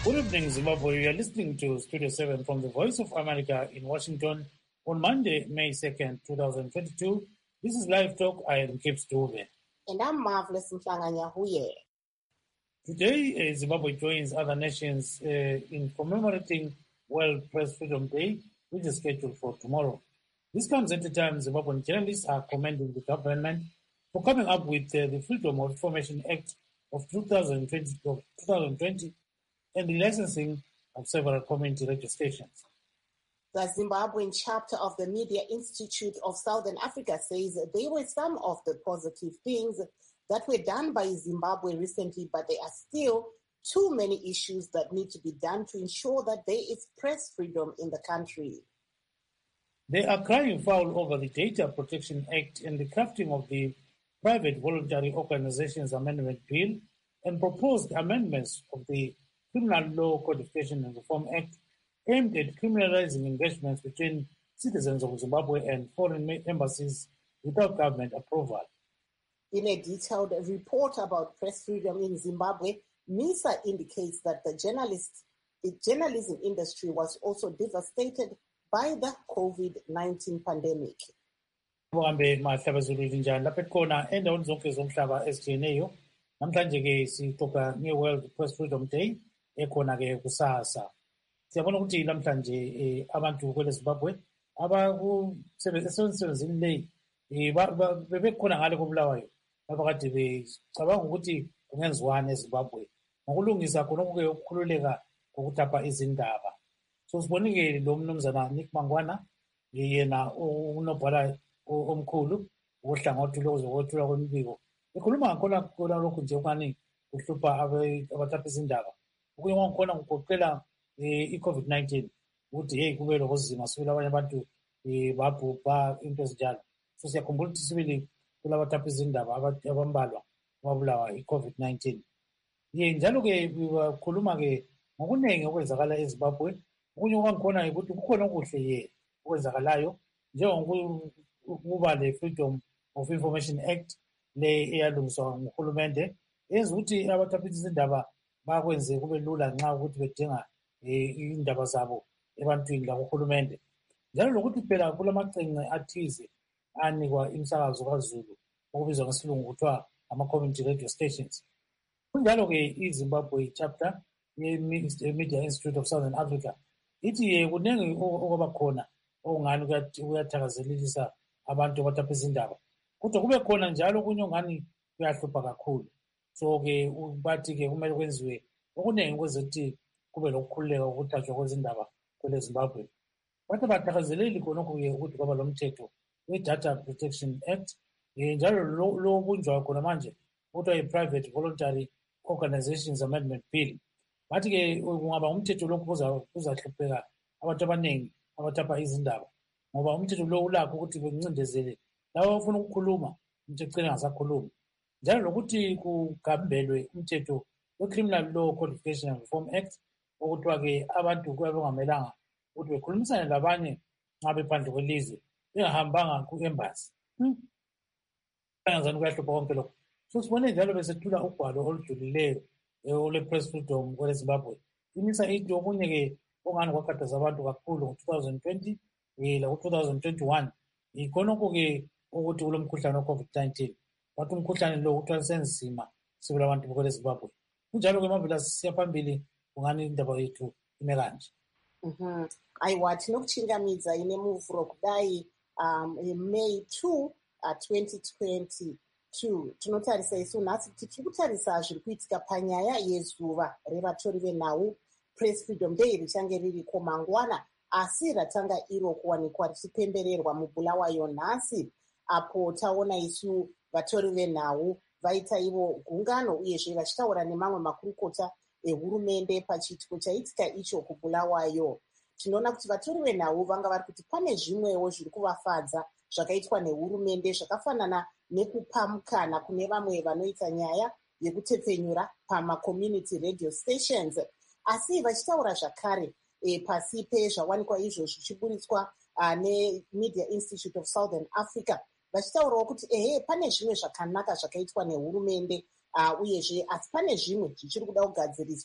Good evening, Zimbabwe. You are listening to Studio 7 from the Voice of America in Washington on Monday, May 2nd, 2022. This is Live Talk. I am Kip Stove. And I'm Marvelous Mflanganyahuye. Today, Zimbabwe joins other nations in commemorating World Press Freedom Day, which is scheduled for tomorrow. This comes at a time Zimbabwean journalists are commending the government for coming up with the Freedom of Information Act of 2020 and the licensing of several community radio stations. The Zimbabwean chapter of the Media Institute of Southern Africa says there were some of the positive things that were done by Zimbabwe recently, but there are still too many issues that need to be done to ensure that there is press freedom in the country. They are crying foul over the Data Protection Act and the crafting of the Private Voluntary Organizations Amendment Bill and proposed amendments of the Criminal Law Codification and Reform Act aimed at criminalizing engagements between citizens of Zimbabwe and foreign embassies without government approval. In a detailed report about press freedom in Zimbabwe, MISA indicates that the journalism industry was also devastated by the COVID-19 pandemic. Uhambe mahlabazulu linjani lapha khona endaweni zonke zomhlaba ezijiyeneyo namhlanje ke sixoxa nge-World Press Freedom Day ekhona ke kusasa. Siyabona ukuthi namhlanje abantu kwele Zimbabwe abakusebenzisini le bebekhona ngale kobulawayo abakade becabanga ukuthi kungenziwani eZimbabwe ngokulungisa khonokho-ke ukukhululeka kokutapha izindaba. So sibonike lo mnumzana Nick Mangwana yena unobhala omkhulu wohlangothi lokuzokwethula kwemibiko ekhuluma ngakhona lokhu nje ukani kuhlupha abatapha izindaba okunye kwakhona kugoqela i-COVID-19 ukuthi hey kube lokozima sibili abanye abantu babhubha into ezinjalo. So siyakhumbula ukuthi sibili kulabatapha izindaba abambalwa ababulawa i-COVID-19. Njalo-ke bakhuluma-ke ngokuningi okwenzakala eZimbabwe. Okunye kwangikhona ukuthi kukhona okuhle okwenzakalayo njengokuba le-Freedom of Information Act le eyalungiswa nguhulumende yenza ukuthi abatapha izindaba bakwenze kube lula nxa ukuthi bedinga indaba zabo ebantwini lakuhulumende. Njalo lokuthi phela kulamaqhinga athize anikwa imisakazo kaZulu okubizwa ngesilungu kuthiwa ama-community radio stations. Kunjalo-ke iZimbabwe chapter ye-Media Institute of Southern Africa ithi kuningi okwabakhona okungani kuyathakazelelisa abantu abatapha izindaba kodwa kube khona njalo okunye ongani kuyahlupha kakhulu. So-ke bathi-ke kumele kwenziwe okuningi kwezokuthi kube lokukhululeka ukuthathwa kwezindaba kwele Zimbabwe. Bathi bathakazeleli khonokho-ke ukuthi kwaba lo mthetho we-Data Protection Act njalo lo obunjwayo khona manje kuthiwa i-Private Voluntary Organizations Amendment Bill. Bathi-ke kungaba umthetho lokhu kuzahlupheka abantu abaningi abatapha izindaba ngoba umthetho lo ulakho ukuthi bencindezele laba abafuna ukukhuluma umthetho ugcine ngasakhulumi. Njalo lokuthi kugambelwe umthetho we-Criminal Law Codification and Reform Act okuthiwa-ke abantu kuyabe kungamelanga ukuthi bekhulumisane labanye nxa bephandle kwelizwe bengahambanga ku-embassy. Kangazani kuyahlupha konke lokho. So sibone njalo besethula ugwalo olujulileyo ole-press freedom kwele Zimbabwe. Imisa into okunye-ke ongani kwakhathaza abantu kakhulu ngo-2020 laku-2021 ikhonokho-ke ukuthi kulo mkhuhlane we-COVID-19 bathi umkhuhlane lo kuthiwa senzima sibula abantu kwele Zimbabwe. Kunjalo-ke mavela sisiya phambili kungani indaba yethu ime kanje. Aiwa tinokuchingamidza ine muvhuro kudai May 2, 2022 tinotarisa isu nhasi kuti tiri kutarisa zviri kuitika panyaya yezuva revatori venhau Press Freedom Day richange ririko mangwana asi ratanga iro kuwanikwa richipembererwa mubulawayo nhasi apo taona isu vatori venhau vaita ivo gungano uyezve vachitaura nemamwe makurukota ehurumende pachiitiko chaitika icho kubulawayo. Tinoona kuti vatori venhau vanga vari kuti pane zvimwewo zviri kuvafadza zvakaitwa nehurumende zvakafanana nekupa mukana kune vamwe vanoita nyaya yekutepfenyura pama-community radio stations. Asi vachitaura zvakare pasi pezvawanikwa izvo zvichiburitswa neMedia Institute of Southern Africa vachitaurawo kuti pane zvimwe zvakanaka zvakaitwa nehurumende uyezve asi pane zvimwe zvichiri kuda kugadziriswa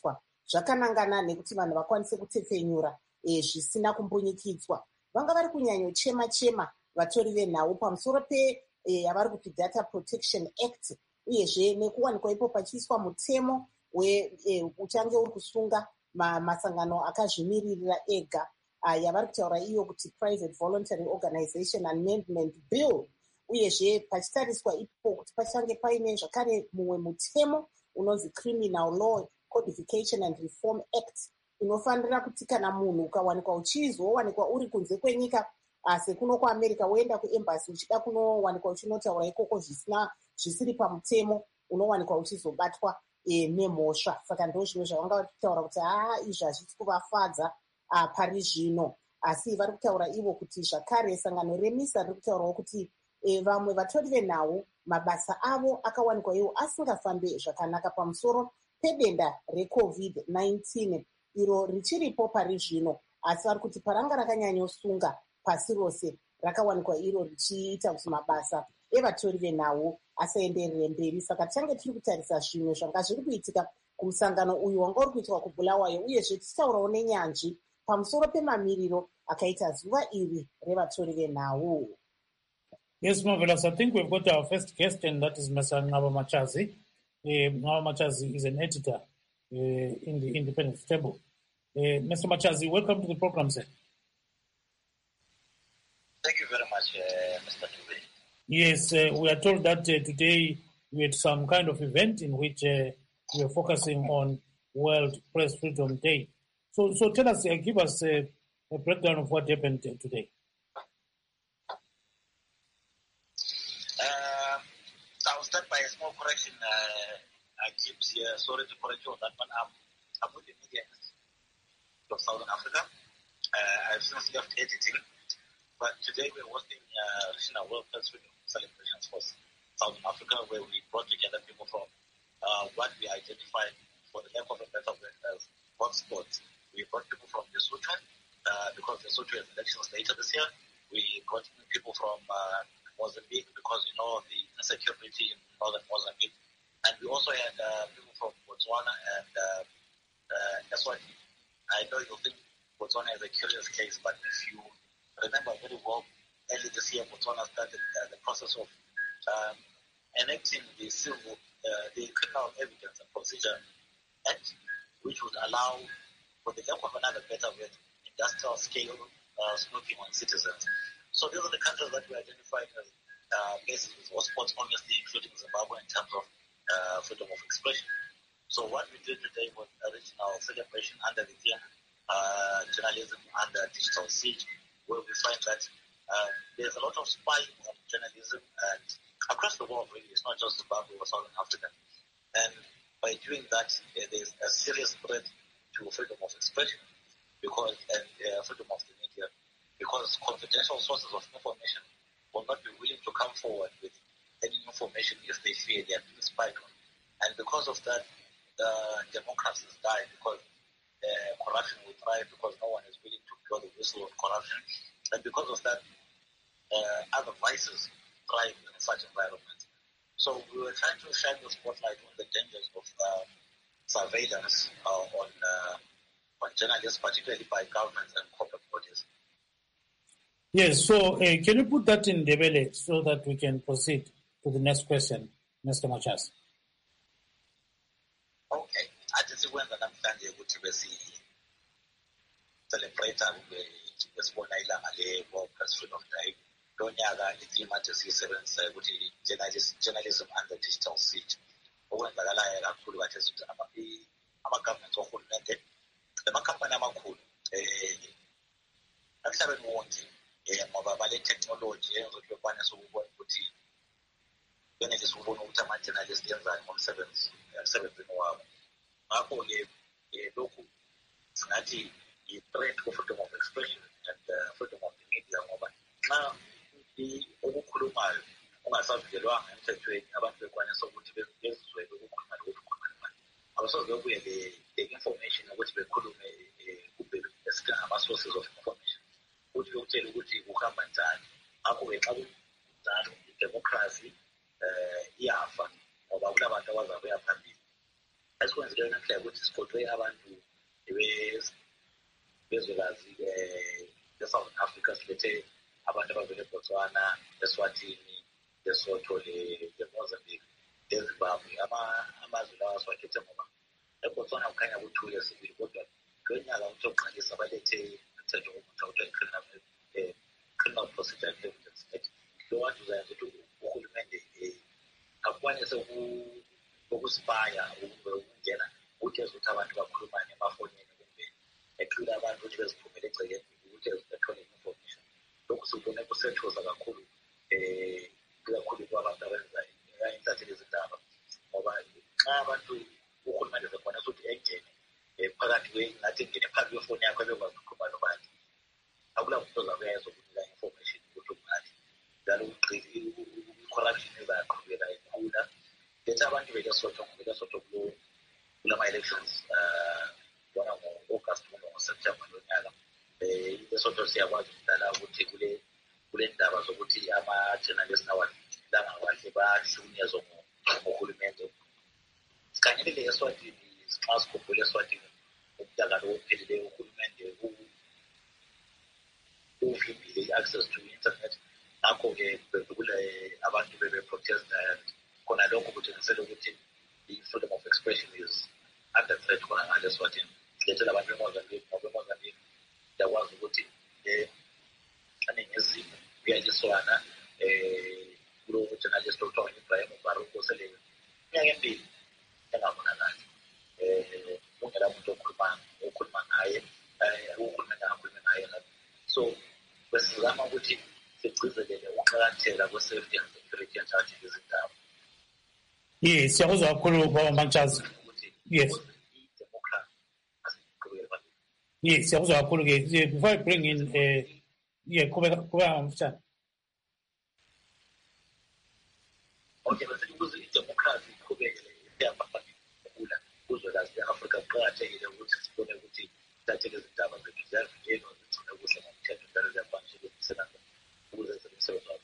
zvakanangana nekuti vanhu vakwanise kutepfenyura zvisina kumbunyikidzwa. Vanga vari kunyanyochema-chema vatori venhau pamusoro yavari kuti Data Protection Act, uyezve nekuwanikwa ipo pachiiswa mutemo uchange uri kusunga masangano akazvimiririra ega, yavari kutaura iyo kuti Private Voluntary Organization Amendment Bill. Uyezve pachitariswa ipo kuti pachange paine zvakare mumwe mutemo unonzi Criminal Law Codification and Reform Act, inofanira kuti kana munhu ukawanikwa uchizowanikwa uri kunze kwenyika sekuno kuAmerica, woenda kuembasi uchida kunowanikwa uchinotaura ikoko zvisiri pamutemo, unowanikwa uchizobatwa nemhosva. Saka ndo zvimwe zvavanga vachitaura kuti izvi hazvisi kuvafadza pari zvino, asi vari kutaura ivo kuti zvakare sangano remisa riri kutaurawo kuti vamwe vatori venhau mabasa avo akawanikwa iwo asingafambe zvakanaka pamusoro pedenda reCovid-19 iro richiripo pari zvino, asi vari kuti paranga rakanyanyosunga pasi rose rakawanikwa iro richiita kuti mabasa evatori venhau asaenderere mberi. Saka tichange tiri kutarisa zvimwe zvanga zviri kuitika kumusangano uyu wanga uri kuitwa kuBulawayo, uyezve tichitaurawo nenyanzvi pamusoro pemamiriro akaita zuva iri revatori venhau. Yes, Marvelous. I think we've got our first guest, and that is Mr. Ngaba Machazi. Ngaba Machazi is an editor in the Independent Table. Mr. Machazi, welcome to the program, sir. Thank you very much, Mr. Dube. Yes, we are told that today we had some kind of event in which we are focusing on World Press Freedom Day. So tell us, give us a breakdown of what happened today. I'll start by a small correction. Gibbs here. Sorry to correct you on that one. I'm with the media of Southern Africa. I've since left editing, but today we're hosting Regional World Press Freedom celebrations for Southern Africa, where we brought together people from what we identified, for the lack of a better word, as hotspots. We brought people from Lesotho, because Lesotho has elections later this year. We brought people from Mozambique, because you know the insecurity in northern Mozambique. And we also had people from Botswana and Eswatini. I know you think Botswana is a curious case, but if you remember very well, early this year, Botswana started the process of enacting the Criminal Evidence and Procedure Act, which would allow, for the lack of another better word, industrial scale snooping on citizens. So these are the countries that we identified as places with hotspots, obviously including Zimbabwe in terms of freedom of expression. So what we did today was a regional celebration under the theme Journalism Under Digital Siege, where we find that there's a lot of spying on journalism and across the world, really. It's not just Zimbabwe or Southern Africa. And by doing that, there's a serious threat to freedom of expression and freedom of the media, because confidential sources of information will not be willing to come forward with any information if they fear they are being spied on. And because of that, democracies die, because corruption will thrive, because no one is willing to blow the whistle of corruption. And because of that, other vices thrive in such environments. So we were trying to shine the spotlight on the dangers of surveillance on journalists, particularly by governments and corporate bodies. Yes, so can you put that in Ndebele so that we can proceed to the next question, Mr. Machazi? Okay. Athi sikwenza namhlanje ukuthi celebrate besibona ilanga le-World Press Freedom Day. Lo nyaka itheme athi siyisebenzisa ukuthi journalism under digital siege. Okwenzakalayo kakhulu kathesi ukuthi ama-government orhulumente, amakhampani amakhulu emhlabeni wonke, ngoba bale-technology eyenza ukuthi bekwanise ukubona ukuthi benelise ukubona ukuthi ama-journalist enzani emsebenzini wabo. Ngakho-ke lokhu singathi i-threat ku-freedom of expression and freedom of the media, ngoba nxa okukhulumayo ungasavikelwanga emthethweni, abantu bekwanisa ukuthi bezizwe ukukhuluma lokukhuluma. Abasoze bebuye le-information ukuthi bekhulume esithi ama-sources of information, ukuthi bekutshele ukuthi kuhamba njani. Ngakho-ke xa kunjalo, i-democracy iyafa, ngoba kulabantu abazabuya phambili. Esikwenzileyo namhlanje ukuthi siqoqe abantu bezwekazi le-South Africa, silethe abantu abavele eBotswana, eSwatini, Lesotho, le-Mozambique, leZimbabwe. Amazwe lawa siwakhethe ngoba eBotswana kukhanya kuthule sibili, kodwa lo nyaka ukuthi oqalisa balethe umthetho omutsha kuthiwa criminal procedure evidence act. Lo wantu uzayenza ukuthi uhulumende akwanise ukusipaya ukungena ukuthi ezokuthi abantu bakhulumane emafonini kumbe eqile abantu ukuthi beziphumele egcekeni ukuthi ethole information. Lokhu sikubone kusethuza kakhulu kakhulu kwabantu abenza intatheli zindaba, ngoba xa abantu uhulumende zekwanisa ukuthi engene phakathi ngathi engene phakathi kwefoni yakho ebekwazi ukukhuluma nobani, akula muntu ozabuya ezokunika information ukuthi ubani. Njalo i-corruption izaqhubeka ikhula. Letha abantu beLesotho kulama-elections bona ngo-August ngo-September lonyaka. iLesotho siyakwazi ukudala ukuthi kule ndaba zokuthi ama-journalist awalanga kahle bahlukunyezwa ngohulumende. Sikhangele eSwatini, nxa sikhumbule eSwatini umnyaka lo ophelileyo uhulumende uvimbile i-access to internet. Ngakho-ke kule abantu bebe-protesta khona lokho kutshengisela ukuthi i-freedom of expression is under threat khona ngale eSwatini. Silethela abantu beMozambique, ngoba eMozambique siyakwazi ukuthi eningizimu kuyaliswana kulo journalist okuthiwa Ibrahim Baruch osele iminyaka emibili engabonakali. Kungela muntu okhuluma ngaye, uhulumende angakhulumi ngaye. So besizama ukuthi sigcizelele ukuqakatheka kwe-safety and security entshathi izindaba. Yes, siyakuzwa kakhulu Baba Mantshazi. Yes. Yes, siyakuzwa kakhulu ke. Before I bring in kuba ngomfutshane. Okay, bese ukuze idemocracy iqhubekele iyaphakula kuzwekazi le-Afrika, kuqakathekile ukuthi sibone ukuthi intatheli izindaba zethu ziyavikelwa, zigcine kuhle ngomthetho, njalo ziyakwanisa ukusebenza ukuze zenze umsebenzi wabo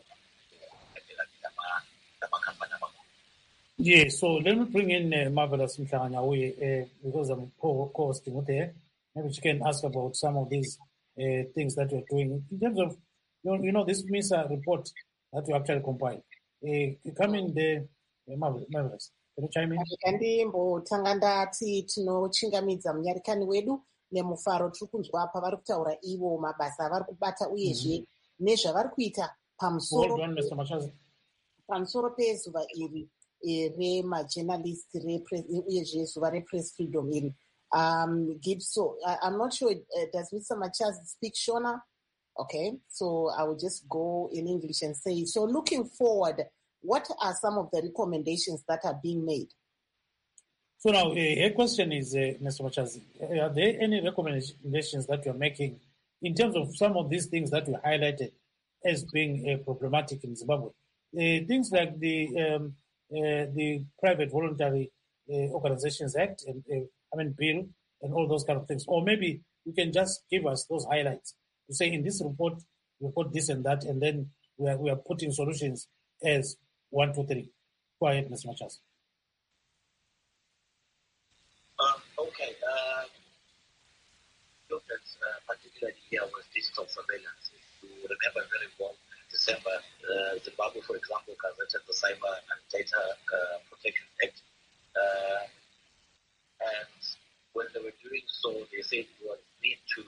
namakhampani amakhulu. Yeah, so let me bring in Marvelous Mhlanganyauye because I'm co-hosting with her. Maybe she can ask about some of these things that you're doing in terms of, this MISA report that you actually compiled. Come in there, Marvelous. Can you chime in? Ndimbotanga ndati tinochingamidza munyarikani wedu nemufaro tiri kunzwa pavari kutaura ivo mabasa avari kubata uyezve nezvavari kuita pamusoro pezuva iri remajournalist uyezve zuva repress freedom iri. So I'm not sure, does Mr. Machazi speak Shona? Okay, so I will just go in English and say, so looking forward, what are some of the recommendations that are being made? So now, a question is, Mr. Machazi, are there any recommendations that you're making in terms of some of these things that you highlighted as being problematic in Zimbabwe? Things like the Private Voluntary Organizations Act, bill, and all those kind of things. Or maybe you can just give us those highlights to say in this report, we put this and that, and then we are putting solutions as 1, 2, 3. Go ahead, Mr. Machazi. Okay. Look at particularly here with digital surveillance. If you remember very well, December, Zimbabwe, for example, gazetted the Cyber and Data Protection Act. And when they were doing so, they said we need to,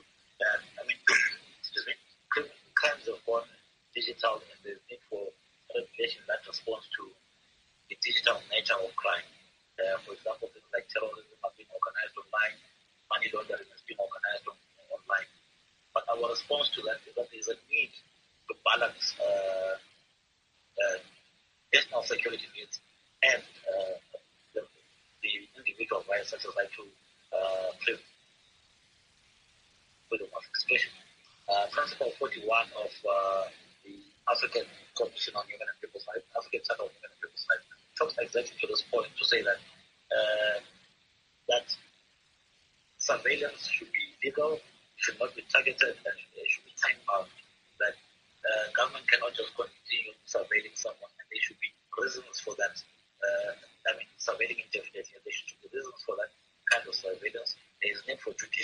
crimes are born digital, and there's need for regulation that responds to the digital nature of crime. For example, things like terrorism have been organized online, money laundering has been organized online. But our response to that is that there is a need to balance national security needs and the individual rights, such as right to freedom of expression. Principle 41 of the African Commission on Human and People's Rights, African Center on Human and People's Rights, talks exactly to this point to say that that surveillance should be legal, should not be targeted, and should be time-bound. That government cannot just continue surveilling someone, and there should be reasons for that. Surveilling indefinitely, and there should be reasons for that.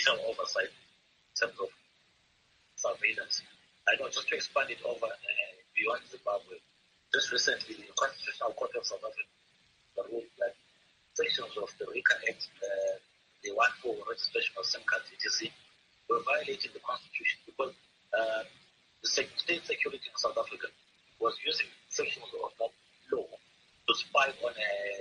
judicial oversight in terms of surveillance. I know, just to expand it over beyond Zimbabwe, just recently the Constitutional Court of South Africa ruled that sections of the RICA Act, the one for registration of SIM cards, etc., were violating the Constitution because the state security in South Africa was using sections of that law to spy on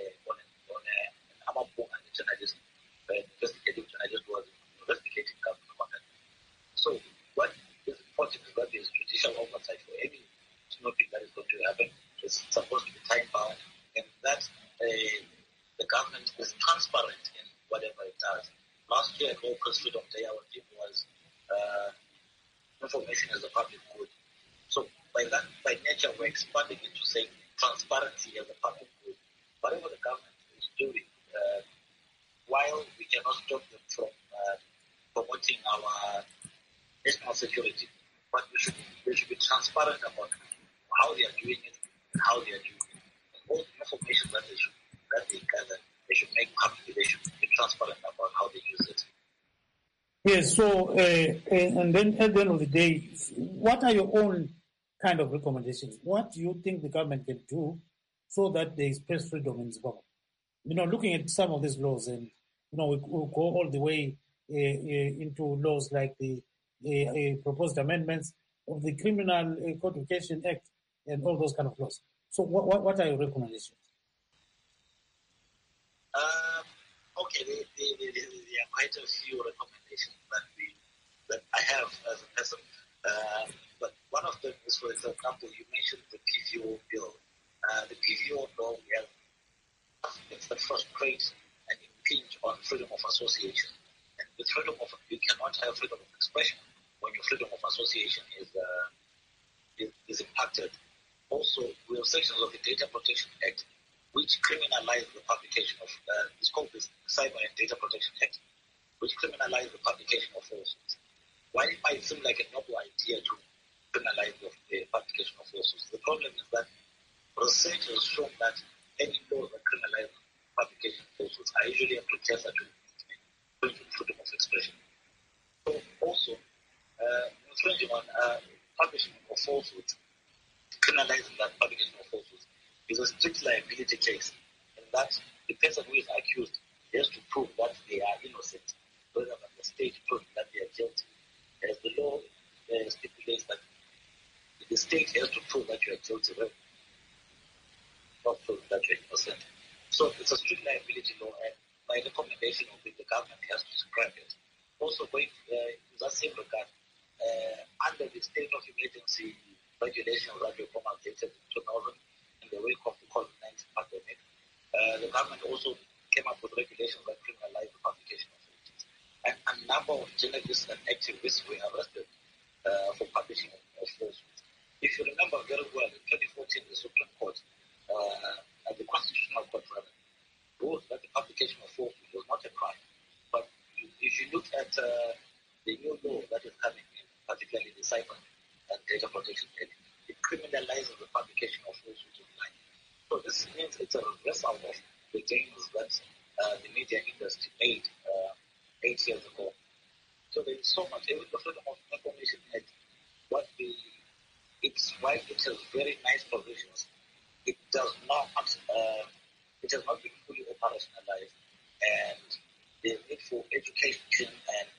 an journalist, investigating journalist who was investigating government content. So what is important is that there is judicial oversight for any snooping that is going to happen. It's supposed to be time bound, and that the government is transparent in whatever it does. Last year at World Press Freedom Day, our theme was information as a public good. So by nature, we're expanding it to say transparency as a public good. Whatever the government is doing, while we cannot stop them from promoting our national security, but they should be transparent about how they are doing it and how they are doing it. And all the information that they gather, they should make public. They should be transparent about how they use it. Yes, so, and then at the end of the day, what are your own kind of recommendations? What do you think the government can do so that there is press freedom in Zimbabwe? Looking at some of these laws, and, we go all the way into laws like the proposed amendments of the Criminal Codification Act and all those kind of laws. So what are your recommendations? Okay, there are quite a few recommendations that I have as a person. But one of them is, for example, you mentioned the PVO bill. The PVO law that frustrates and impinge on freedom of association. And with you cannot have freedom of expression when your freedom of association is impacted. Also, we have sections of the Data Protection Act which criminalize the publication of, it's called the Cyber and Data Protection Act, which criminalize the publication of falsehoods. While it might seem like a novel idea to criminalize the publication of falsehoods, the problem is that research has shown that any laws that criminalize publication of falsehoods are usually a precursor to freedom of expression. So also, infringing on publishing of falsehoods, criminalizing that publication of falsehoods, is a strict liability case, in that the person who is accused has to prove that they are innocent, rather than the state proving that they are guilty. As the law stipulates that the state has to prove that you are guilty, right? Not prove that you are innocent. So it's a strict liability law, and my recommendation would be the government has to scrap it. Also, going in that same regard, under the state of emergency regulations that were promulgated in 2000, in the wake of the COVID-19 pandemic, the government also came up with regulations that criminalize the publication of falsehoods. And a number of journalists and activists were arrested for publishing of falsehoods. If you remember very well, in 2014, the Supreme Court and the Constitutional Court ruled that the publication of falsehoods was not a crime. But if you look at the new law that is coming in, particularly the Cyber and Data Protection Act, it criminalizes the publication of falsehoods online. So this means it's a reversal of the gains that the media industry made 8 years ago. So there is so much. Even the Freedom of Information Act, while it has very nice provisions, it has not been fully operationalized, and the need for education and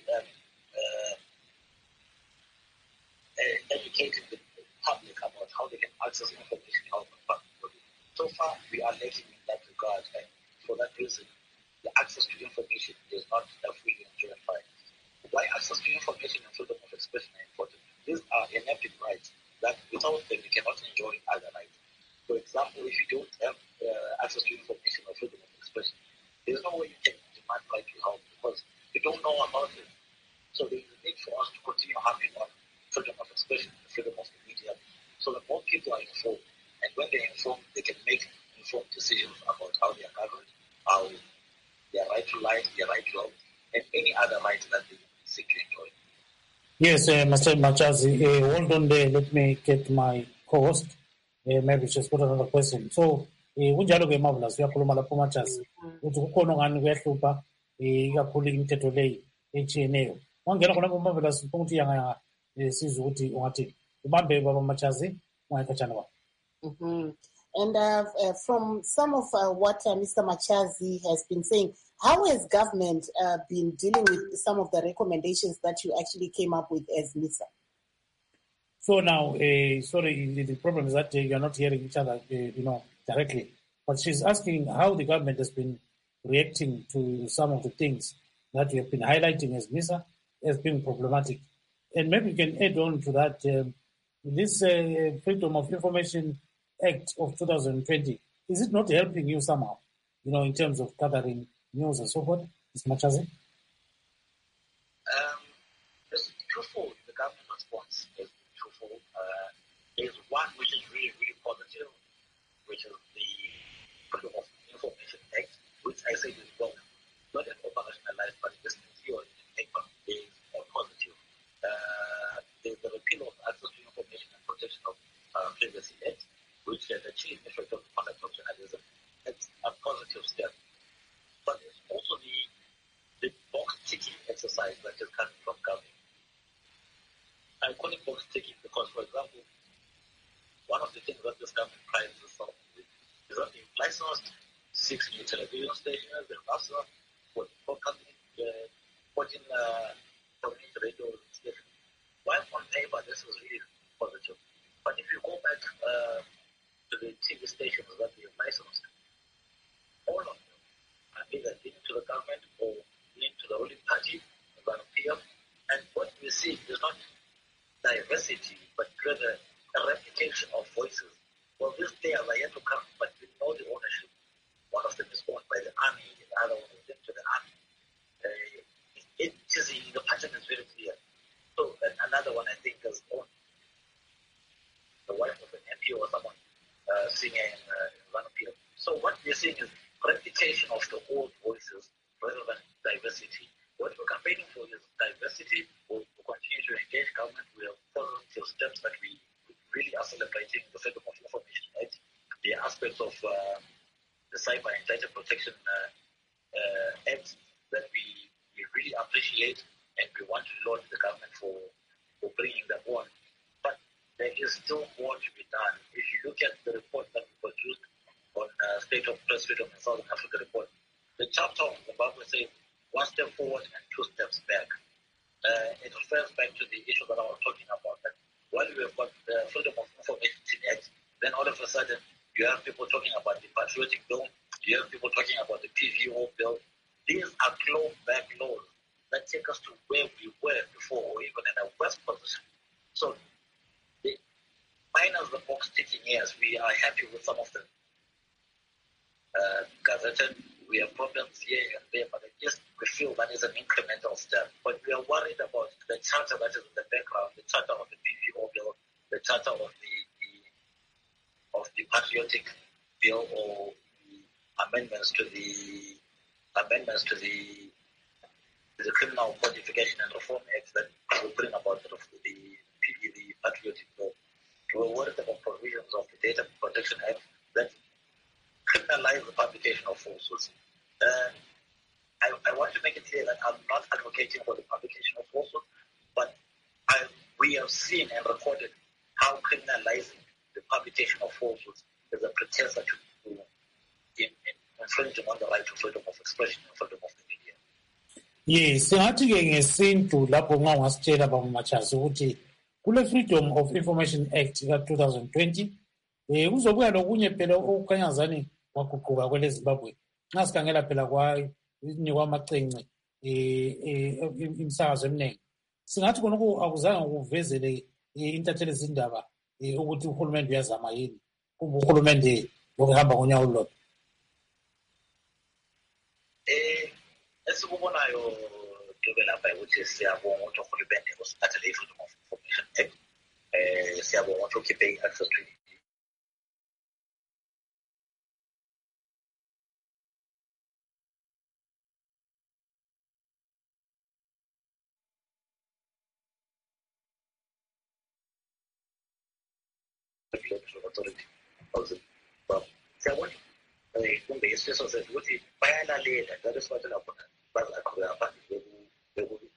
educating the public about how they can access information out of public body. So far, we are lacking in that regard, and for that reason, the access to information is not fully enjoyed. Why access to information and freedom of expression are important? These are enabling rights that without them you cannot enjoy other rights. For example, if you don't have access to information or freedom of expression, there's no way you can demand right to help because you don't know about it. So there is a need for us to continue harping on freedom of expression, freedom of the media, so that more people are informed. And when they're informed, they can make informed decisions about how they are governed, how their right to life, their right to health, and any other right that they seek to enjoy. Yes, Mr. Machazi, hold on there. Let me get my co-host. Maybe she's got another question. So, kunjalo ke Marvelous uyakhuluma lapho Machazi uthi kukhona ngani kuyahlupha ikakhulu imithetho leyi etshiyeneyo. Wangena khona kuMarvelous ufuna ukuthi yanga sizwe ukuthi ungathini. Ubambe Baba Machazi ungayikhatshana kwakho. And from some of what Mr. Machazi has been saying, how has government been dealing with some of the recommendations that you actually came up with as MISA? So now, sorry, the problem is that you're not hearing each other, directly. But she's asking how the government has been reacting to some of the things that we have been highlighting as MISA as being problematic. And maybe you can add on to that, this Freedom of Information Act of 2020, is it not helping you somehow, in terms of gathering news and so forth, Mr. Machazi? It's twofold. The government response is twofold. There's one which is really, really positive, which is the Freedom of Information Act, which I say is well, not an operationalized, but just in paper is positive. There's the repeal of access to information and protection of privacy act, which has achieved the effect of the conduct of journalism. It's a positive step. But it's also the box-ticking exercise that is coming from government. I call it box-ticking because, for example, one of the things that this government prides itself with is that they've licensed 6 new television stations, they've licensed 14 community radio stations. While on paper, this is really positive. But if you go back to the TV stations that they've licensed, all of them are either linked to the government or linked to the ruling party, ZANU-PF. And what we see is not diversity, but rather a replication of voices. Well, these players are yet to come, but we know the ownership. One of them is owned by the army, the other one is linked to the army. The pattern is very clear. So another one I think is owned. The wife of an MP or someone singing in ZANU-PF. So what we're seeing is replication of the old voices rather than diversity. What we're campaigning for is diversity. We'll continue to engage government. We have positive steps that we really are celebrating. The Freedom of Information Act, the aspects of the Cyber and Data Protection Act that we really appreciate, and we want to laud the government for bringing them on. But there is still more to be done. If you look at the report that we produced on State of Press Freedom in Southern Africa report, the chapter on Zimbabwe says 1 step forward and 2 steps back. It refers back to the issue that I was talking about, that while we have got the Freedom of Information Act, then all of a sudden you have people talking about the patriotic bill, you have people talking about the PVO bill. These are clawback laws that take us to where we were before, or even in a worse position. So, minus the box ticking, yes, we are happy with some of them. Gazetted, we have problems here and there, but I guess we feel that is an incremental step. But we are worried about the charter that is in the background, the charter of the PVO bill, the charter of the patriotic bill, or the amendments to the Criminal Codification and Reform Act that will bring about the patriotic bill. We're worried about provisions of the Data Protection Act that criminalize the publication of falsehoods. I want to make it clear that I'm not advocating for the publication of falsehoods, but we have seen and recorded how criminalizing the publication of falsehoods is a pretense to infringing on the right to freedom of expression and freedom of the media. Yes, singathi-ke ngesintu lapho nxa ungasitshela Baba Machazi ukuthi kule Freedom of Information Act ka-2020 kuzobuya lokunye phela okukhanya zani kwaguquka kwele Zimbabwe. Nxa sikhangela phela kwanikwa amacence imisakazo eminingi. Singathi khonokho akuzange kuvezele intatheli zindaba ukuthi uhulumende uyazama yini, kumbe uhulumende lokuhamba ngonyawo olulodwa. Esikubonayo Dube lapha ukuthi siyabonga ukuthi uhulumende usiphathele i-Freedom of Information Act. Siyabonga ukuthi ukhiphe i-access to authority. Siyabona kumbe isifiso sethu ukuthi bayalalela njalo sibatshela khona bazaqhubeka phambili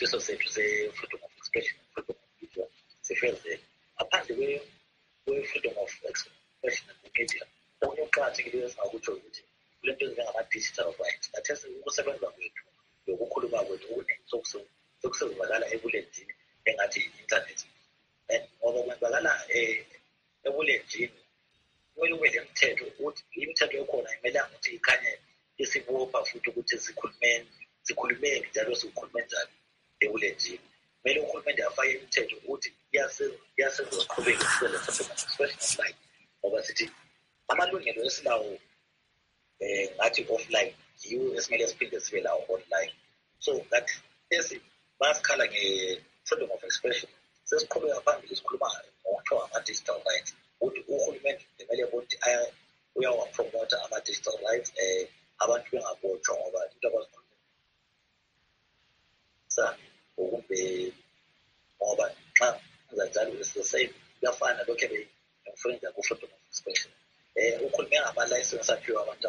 isifiso sethu se-freedom of expression, freedom of media sifeze ngaphandle kwe-freedom of expression and media. Okunye okuqakathekileyo esingakutsho ukuthi kule nto ezinjengama-digital rights kathesi ukusebenza kwethu lokukhuluma kwethu okuningi sokusezwakala ebulenjini engathi yi-internet. And ngoba kwenzakala ebulenjini kumele ube lemithetho ukuthi imithetho ekhona imelanga ukuthi ikhanye isibopha futhi ukuthi sikhulumeni njalo sikhulume njani ebulenjini. Kumele uhulumende afake imithetho ukuthi iyasenza siqhubeke sisele freedom of expression online, ngoba sithi amalungelo esilawo ngathi offline yiwo esimele siphinde sibe lawo online. So that basikhala nge-freedom of expression sesiqhubeka phambili sikhuluma ngokuthiwa ama-digital rights ukuthi uhulumende kumele ukuthi uyawapromota ama-digital rights abantu bengabotshwa ngoba into abazikhulumisa okumbe ngoba xa njalo is-the-same kuyafana lokhu be-infringe ku-freedom of expression. Ukhulume ngama-license aphiwe abantu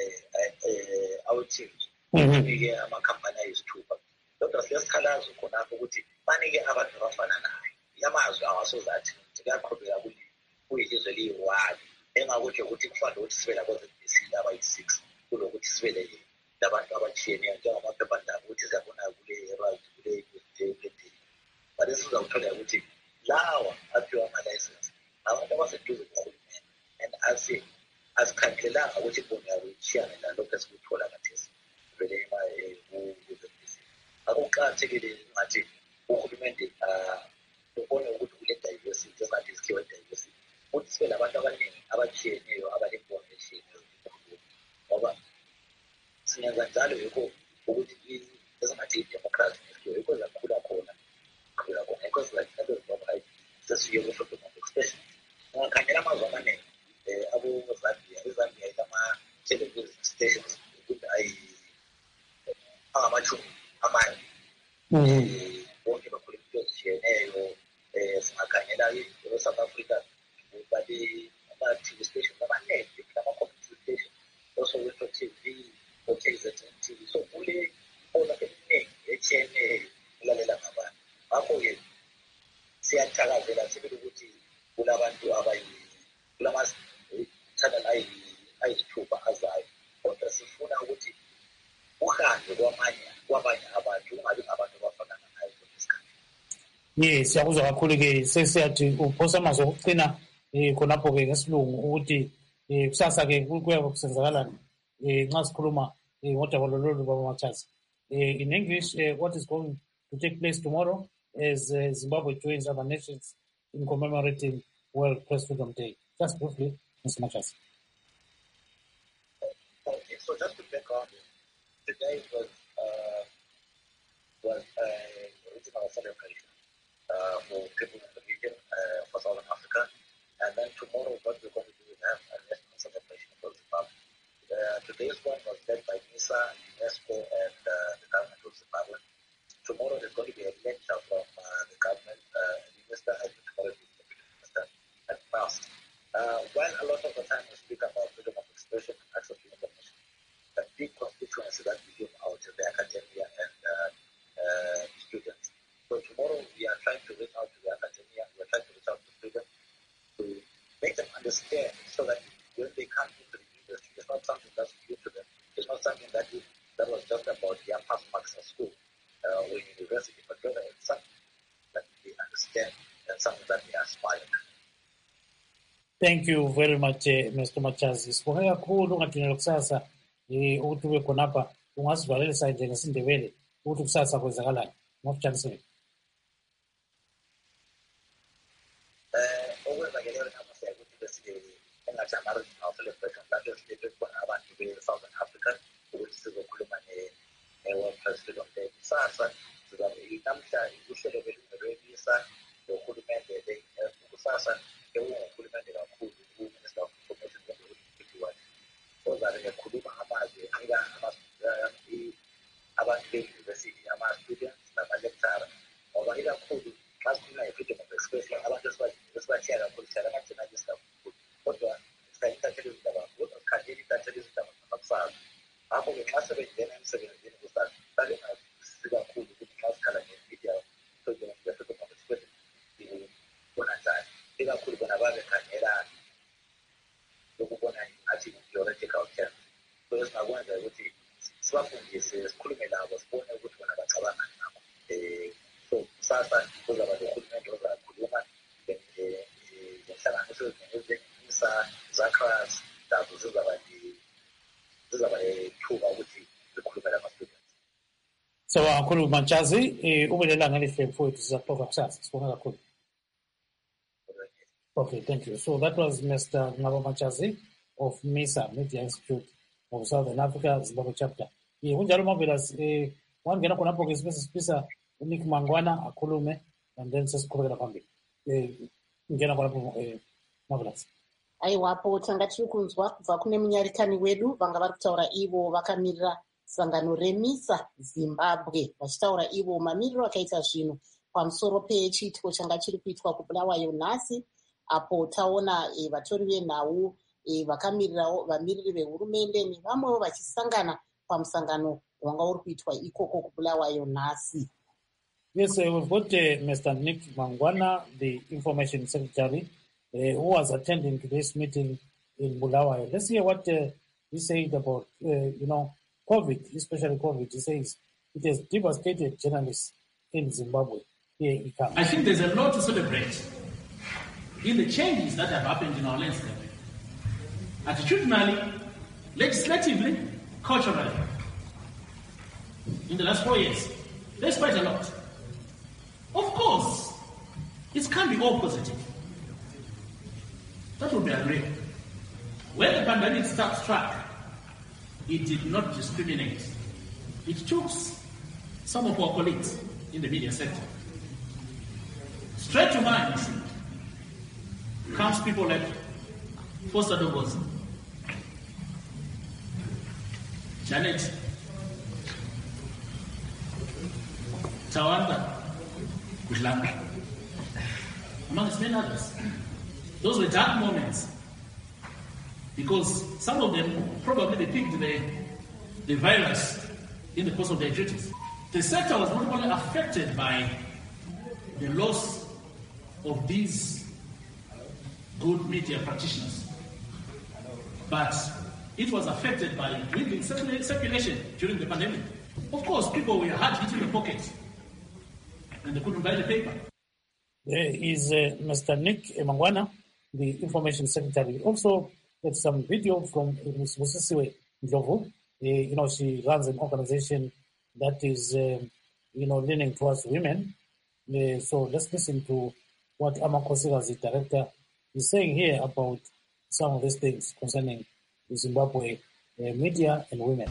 awe-TV banike amakhampani ayisithupha, kodwa siyesikhalazo khonapho ukuthi banike abantu abafana naye amazwi awasoze athi kuyaqhubeka kuyilizwe liyi-one engakutsho ukuthi kufanele ukuthi sibe labo-ZBC abayi-6 kulokuthi sibe labantu abatshiyeneyo njengamaphephandaba ukuthi siyabona kule-right kule-day. But esizakuthola ukuthi lawa aphiwe ama-license abantu abaseduze kuhulumeni and azikhangelelanga ukuthi iboni yabo itshiyane lalokhu esikuthola kathesi vele ku-ZBC. Akuqakathekile ngathi uhulumende ubone ukuthi kule diversity esingathi isikhiwe diversity ukuthi sibe labantu abaningi abatshiyeneyo abanembono etshiyeneyo ngoba singenza njalo yikho ukuthi esingathi i-democracy nesikhiwe yikho zakhula khona yikho sizakhiwe sesifike ku-freedom of expression. Ungakhangela amazwe amaningi abo-Zambia ilama-television stations ukuthi angamashumi amane bonke bakhuluma into ezishiyeneyo. Singakhangela e-South Africa ama-TV stations amaningi nama-community station osoweto TV o-KZN TV, so kule khona eminingi etshiyeneyo ulalela ngabantu. Ngakho-ke siyathakazela sibili ukuthi kulabantu kulama-channel ayisithupha azayo, kodwa sifuna ukuthi uhambe kwabanye abantu ungabi abantu abafanana nayo kulesikhathi. Yes, siyakuzwa kakhulu-ke sesiyathi uphosa amazwi okucina khonapho-ke ngesilungu ukuthi kusasa-ke kuyabe kusenzakalani nxa sikhuluma ngodaba lolu baba-Matshazi. In English, what is going to take place tomorrow as Zimbabwe joins other nations in commemorating World Press Freedom Day? Just briefly, Mr. Matshazi. Okay, so just to back on, today was original celebration for people in the region for Southern Africa, and then tomorrow what we're going to do is have a national celebration for Zimbabwe. Today's one was led by MISA, UNESCO, and the government of Zimbabwe. Tomorrow there's going to be a lecture from the government, Minister and the Minister at MAST. While a lot of the time we speak about freedom of expression and access to information, a big constituency that we give out to the academia and students. So tomorrow we are trying to reach out to the academia, we are trying to reach out to students to make them understand so that when they come into the industry, it's not something that's new to them. It's not something that was just about their pass marks at school or university, but rather it's something that they understand and something that they aspire to. Thank you very much, Mr. Matshazi. Sibonge kakhulu ungadinela kusasa ukuthi ube khonapha ungasivalelisa njengesindebele ukuthi kusasa kwenzakalani ngokujalisele. Okwenzakeleyo namuhla ukuthi besike engathi ama-regional celebration lapho esilethe khona abantu be-Southern Africa ukuthi sizokhuluma ne-World Press Freedom Day. Kusasa namhla uhlelo belungelwelisalohulumende kusasa ewuhulumende kakhulu uMinister of Information and ozabe ekhuluma amazwi abantu be-university, ama-students nama-lecturer, ngoba ikakhulu xa sikhuluma nge-freedom of expression abantu esibathiya kakhulu sihlala ama-journalist kakhulu, kodwa sikhathele izindaba kodwa sikhangela intatheli izindaba zakusasa. Ngakho-ke nxa sebengena emsebenzini kusasa sale ngazisi kakhulu ukuthi nxa sikhala ikakhulu bona babekhangela lokubona ngathi theoretical term. So esingakwenza ukuthi sibafundise sikhulume nabo sibone ukuthi bona bacabanga ngakho. So kusasa kuzaba nohulumende ozakhuluma ngenhlanganiso ezinjengemisa zakras lazo zizaba ithuba ukuthi zikhulume nama-students. So kakhulu Matshazi, ube nelanga elihle mfowethu, sizaxoxa kusasa. Sibonga kakhulu. Okay, thank you. So that was Mr. Ngabo Matshazi of MISA, Media Institute of Southern Africa, Zimbabwe chapter. Kunjalo Marvelous, wangena khona lapho ke sipisa uNick Mangwana akhulume and then sesiqhubekela phambili. Ngena khona lapho Marvelous. Aiwapo tanga tiri kunzwa kubva kune munyarikani wedu vanga vari kutaura ivo vakamirira sangano remisa Zimbabwe vachitaura ivo mamiriro akaita zvinhu pamusoro pechiitiko changa chiri kuitwa kuBulawayo nhasi, apo taona vatori venhau vamiriri vehurumende nevamwewo vachisangana pamusangano wanga uri kuitwa ikoko kuBulawayo nhasi. Yes, we've got Mr. Nick Mangwana, the Information Secretary, who was attending to this meeting in Bulawayo. Let's hear what he said about, COVID, especially COVID. He says it has devastated journalists in Zimbabwe. Here he comes. I think there's a lot to celebrate in the changes that have happened in our landscape. Attitudinally, legislatively, culturally. In the last 4 years, there's quite a lot. Of course, it can't be all positive. That would be unreal. When the pandemic struck, it did not discriminate. It took some of our colleagues in the media sector. Straight to mind comes people like Foster Dogozi, Janet, Tawanda, Kuhlanga, amongst many others. Those were dark moments because some of them probably picked the virus in the course of their duties. The sector was not only affected by the loss of these good media practitioners, but it was affected by dwindling circulation during the pandemic. Of course, people were hard hit in the pocket and they couldn't buy the paper. There is Mr. Nick Mangwana, the Information Secretary. Also, there's some video from Ms. Musisiwe Ndlovu. She runs an organization that is, leaning towards women. So let's listen to what Amankosikazi, the director, is saying here about some of these things concerning the Zimbabwe media and women.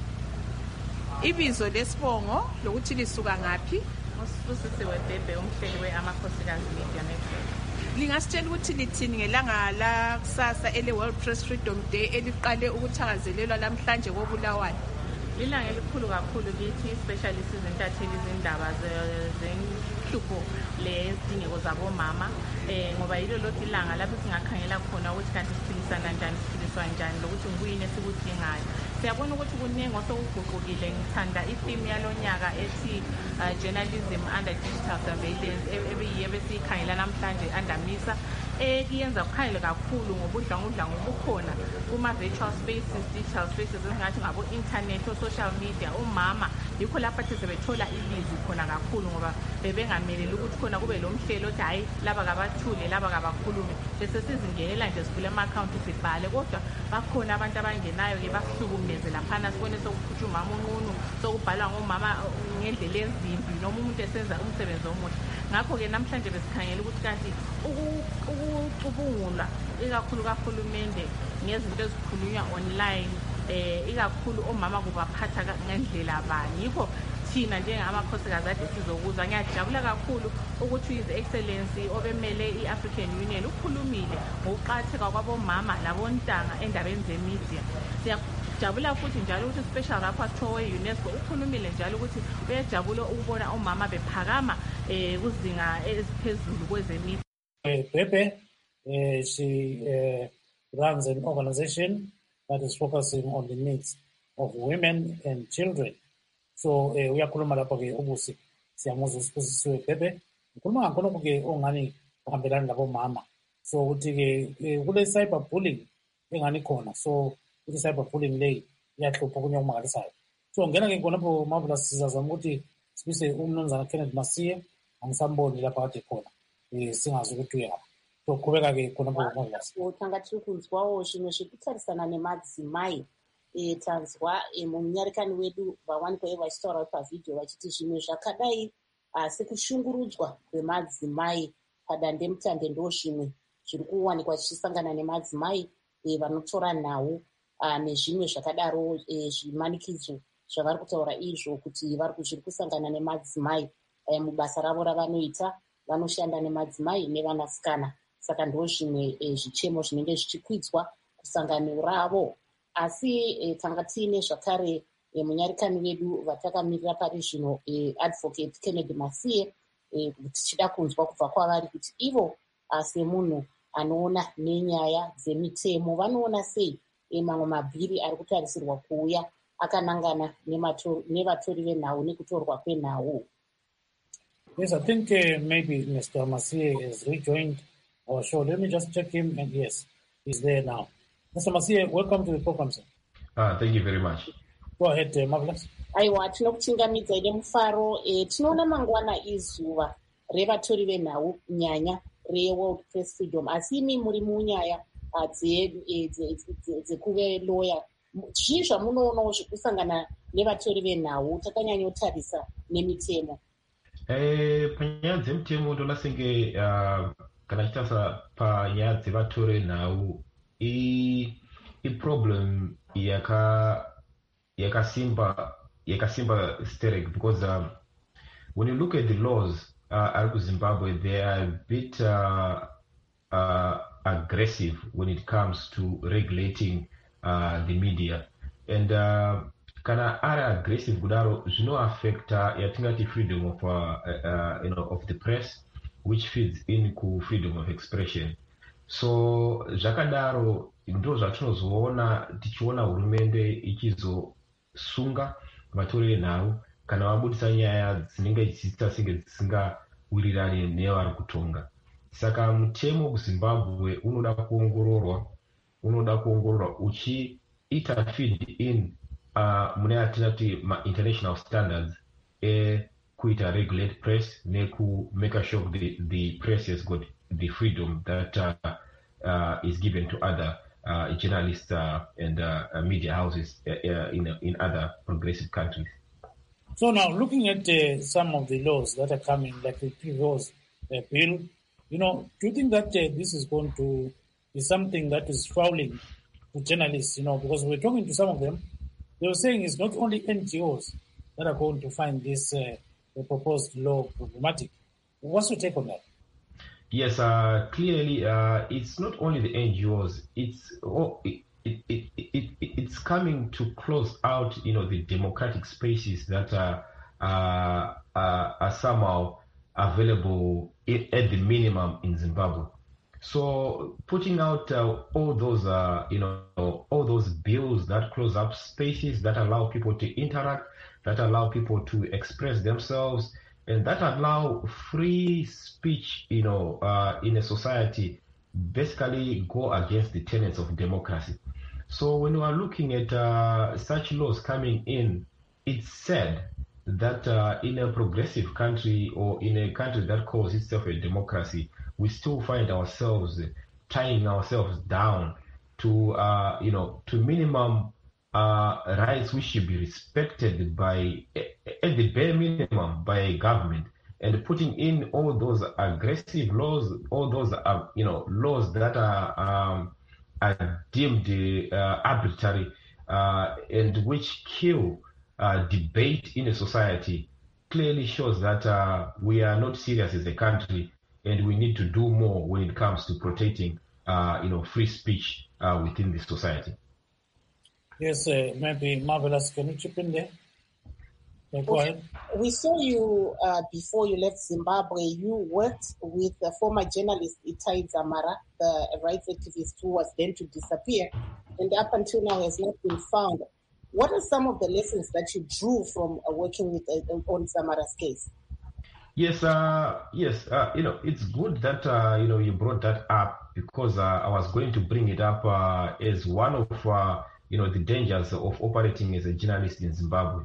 Ibizo lesibongo lokuthi lisuka ngaphi usisiwe Bhebhe umhleli weAmakhosikazi Media Network. Lingasitshela ukuthi lithini ngelanga la kusasa ele World Press Freedom Day eliqale ukuthakazelelwa lamhlanje koBulawayo. Lilanga elikhulu kakhulu kithi especially sizintatheli izindaba zenhlupho lezidingeko zabomama ngoba yilo lokho ilanga lapho singakhangela khona ukuthi kanti siphilisana njani siphiliswa njani lokuthi ngikuyini esikudingayo. Siyabona ukuthi kuningi osokuguqukile. Ngithanda i-theme yalonyaka ethi journalism under digital surveillance ebeyiyo besiyikhangela namhlanje under MISA iyenza kukhangele kakhulu ngobudlangudlangu obukhona kuma-virtual spaces, digital spaces ezingathi ngabo-internet, o-social media. Omama yikho lapho athi sebethola ilizwi khona kakhulu ngoba bebengameleli ukuthi khona kube lo mhlelo othi hhayi laba kabathule laba kabakhulume bese sizingenela nje sivule ama-akhawunti sibhale, kodwa bakhona abantu abangenayo-ke basihlukumeze laphana sibone sokuphutha umama unqunu sokubhalwa ngomama ngendlela ezimbi noma umuntu esenza umsebenzi omuhle. Ngakho-ke namhlanje besikhangela ukuthi kanti ukucubungulwa ikakhulu kahulumende ngezinto ezikhulunywa online ikakhulu omama kubaphatha ngendlela bani. Yikho thina njengamakhosikazi ade sizokuzwa. Ngiyajabula kakhulu ukuthi His Excellency obemele i-African Union ukhulumile ngokuqakatheka kwabomama labontanga endabeni zemedia. Siyajabula futhi njalo ukuthi special rapporteur we-UNESCO ukhulumile njalo ukuthi uyajabula ukubona omama bephakama kuzinga eziphezulu kwezemedia. Bhebhe, she runs an organization that is focusing on the needs of women and children. So uyakhuluma lapho ke ubusi siyamuzwa usiphisisiwe Bhebhe ukhuluma ngakhona ke ongani uhambelana labomama So ukuthi-ke kule cyber bullying engani khona, so ukuthi cyber bullying leyi iyahlupha kunye okumangalisayo. So ngena-ke khonapho Marvelous sizazama ukuthi sibise umnumzana Kenneth Masiye, angisamboni lapha kade khona singazi ukuthi uyaphi. So qhubeka-ke khonapho Marvelous. Tanga tiri kunzwawo zvimwe zvekutarisana nemadzimai. Tanzwa mumunyarekani wedu vawanikwa vachitaura pavhidhiyo vachiti zvimwe zvakadai sekushungurudzwa kwemadzimai padandemutande ndo zvimwe zviri kuwanikwa zvichisangana nemadzimai vanotora nhau nezvimwe zvakadaro zvimanikidzo zvavari kutaura izvo kuti zviri kusangana nemadzimai mubasa ravo ravanoita, vanoshanda nemadzimai nevanasikana. Saka ndo zvimwe zvichemo zvinenge zvichikwidzwa kusangano ravo. Asi tanga tiine zvakare munyarekani wedu vatakamirira pari zvino advocate Kennedy Masiye tichida kunzwa kubva kwavari kuti ivo semunhu anoona nenyaya dzemitemo vanoona sei mamwe mabhiri ari kutarisirwa kuuya akanangana nevatori venhau nekutorwa kwenhau. Yes, I think maybe Mr. Masiye has rejoined our show. Let me just check him, and yes, he's there now. Mr. Masiye, welcome to the program, sir. Thank you very much. Go ahead, Marvelous. Aiwa, tinokuchingamidza ine mufaro. Tinoona mangwana izuva revatori venhau nyanya reWorld Press Freedom. Asi imi muri munyaya dzekuve lawyer. Zvii zvamunoonawo zvekusangana nevatori venhau takanyanyotarisa nemitemo? Panyaya dzemitemo ndoona senge kana chitarisa panyaya dzevatori venhau i-problem yakasimba sterek, because when you look at the laws at Zimbabwe, they are a bit aggressive when it comes to regulating the media, and kana ari aggressive kudaro zvino affect yatingati freedom of of the press, which feeds in ku freedom of expression. So zvakadaro ndo zvatinozoona tichiona hurumende ichizosunga vatori venhau kana vabudisa nyaya dzinenge dzichiita senge dzisingawirirani nevari kutonga. Saka mutemo kuZimbabwe unoda kuongororwa uchiita feed in mune atinati ma-international standards kuita regulate press nekumake sure the press has got the freedom that is given to other journalists and media houses in other progressive countries. So now, looking at some of the laws that are coming, like the previous bill, do you think that this is going to be something that is fouling to journalists? Because we're talking to some of them, they were saying it's not only NGOs that are going to find this the proposed law problematic. What's your take on that? Yes, clearly, it's not only the NGOs. It's coming to close out, the democratic spaces that are somehow available at the minimum in Zimbabwe. So putting out all those bills that close up spaces, that allow people to interact, that allow people to express themselves, and that allow free speech, in a society, basically go against the tenets of democracy. So when we are looking at such laws coming in, it's sad that in a progressive country or in a country that calls itself a democracy, we still find ourselves tying ourselves down to, to minimum rights which should be respected by, at the bare minimum, by a government, and putting in all those aggressive laws, all those, laws that are deemed arbitrary and which kill debate in a society, clearly shows that we are not serious as a country, and we need to do more when it comes to protecting, free speech within the society. Yes, maybe Marvelous, can you chip in there? Go ahead. We saw you before you left Zimbabwe. You worked with the former journalist Itai Dzamara, the rights activist who was then to disappear, and up until now has not been found. What are some of the lessons that you drew from working with on Dzamara's case? Yes, it's good that you brought that up because I was going to bring it up as one of the dangers of operating as a journalist in Zimbabwe.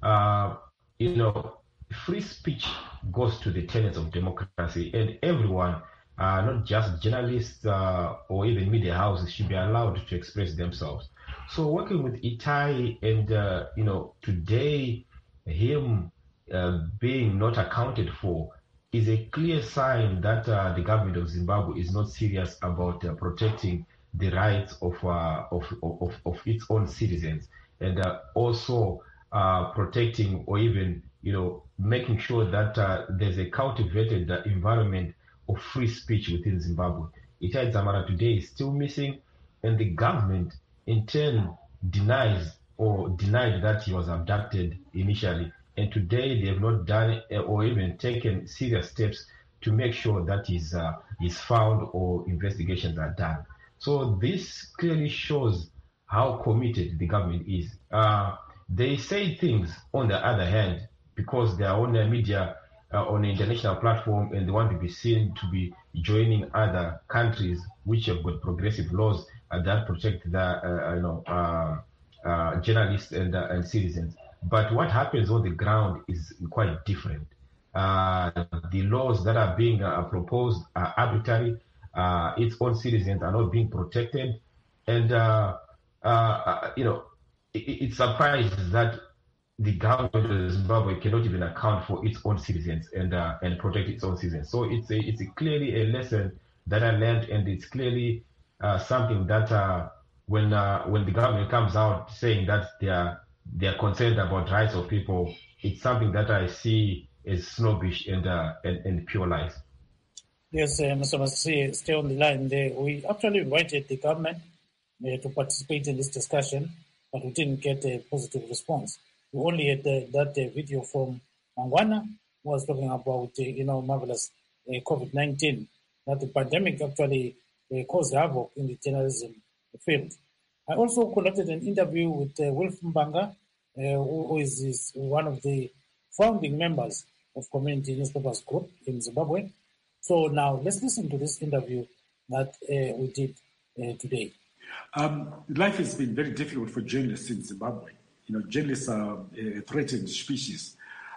Free speech goes to the tenets of democracy, and everyone, not just journalists or even media houses, should be allowed to express themselves. So, working with Itai, and today, him being not accounted for is a clear sign that the government of Zimbabwe is not serious about protecting the rights of its own citizens, and also protecting or even making sure that there's a cultivated environment of free speech within Zimbabwe. Itai Dzamara today is still missing, and the government in turn denied that he was abducted initially. And today they have not done or even taken serious steps to make sure that he's found or investigations are done. So this clearly shows how committed the government is. They say things, on the other hand, because they are on the media, on an international platform, and they want to be seen to be joining other countries which have got progressive laws that protect the journalists and citizens. But what happens on the ground is quite different. The laws that are being proposed are arbitrary. Its own citizens are not being protected, and it surprises that the government of Zimbabwe cannot even account for its own citizens and protect its own citizens. So it's clearly a lesson that I learned, and it's clearly something that when the government comes out saying that they are concerned about rights of people, it's something that I see as snobbish and pure lies. Yes, Mr. Masisi, stay on the line there. We actually invited the government to participate in this discussion, but we didn't get a positive response. We only had that video from Mangwana, who was talking about marvelous COVID-19, that the pandemic actually caused havoc in the journalism field. I also conducted an interview with Wilf Mbanga, who is one of the founding members of Community Newspapers Group in Zimbabwe. So now let's listen to this interview that we did today. Life has been very difficult for journalists in Zimbabwe. Journalists are a threatened species.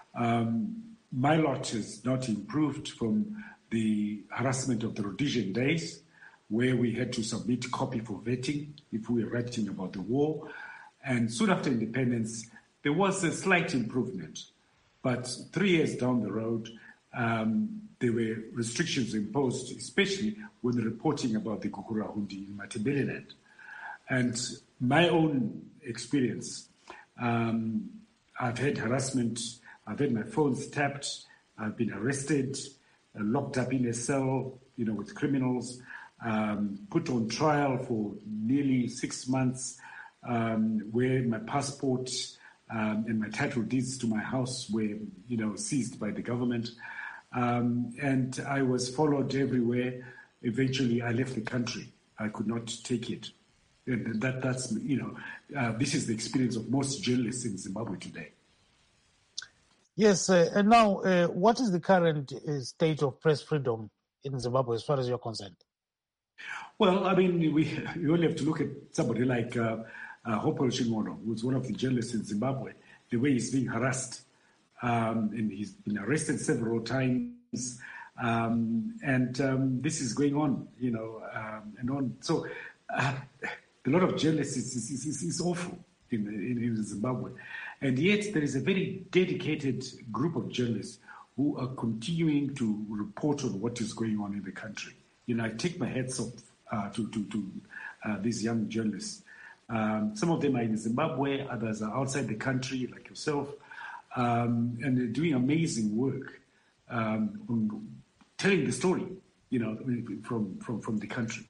My lot has not improved from the harassment of the Rhodesian days, where we had to submit copy for vetting if we were writing about the war. And soon after independence, there was a slight improvement. But 3 years down the road, there were restrictions imposed, especially when reporting about the Gukurahundi in Matabeleland. And my own experience, I've had harassment, I've had my phones tapped, I've been arrested, locked up in a cell, with criminals, put on trial for nearly 6 months, where my passport and my title deeds to my house were, seized by the government. And I was followed everywhere. Eventually, I left the country. I could not take it. And that's this is the experience of most journalists in Zimbabwe today. Yes, and now, what is the current state of press freedom in Zimbabwe as far as you're concerned? Well, I mean, you only have to look at somebody like Hopewell Ching'ono, who's one of the journalists in Zimbabwe, the way he's being harassed. And he's been arrested several times. And this is going on, and on. So a lot of journalists is awful in Zimbabwe. And yet there is a very dedicated group of journalists who are continuing to report on what is going on in the country. I take my hats off to these young journalists. Some of them are in Zimbabwe, others are outside the country, like yourself, and they're doing amazing work on telling the story, from the country.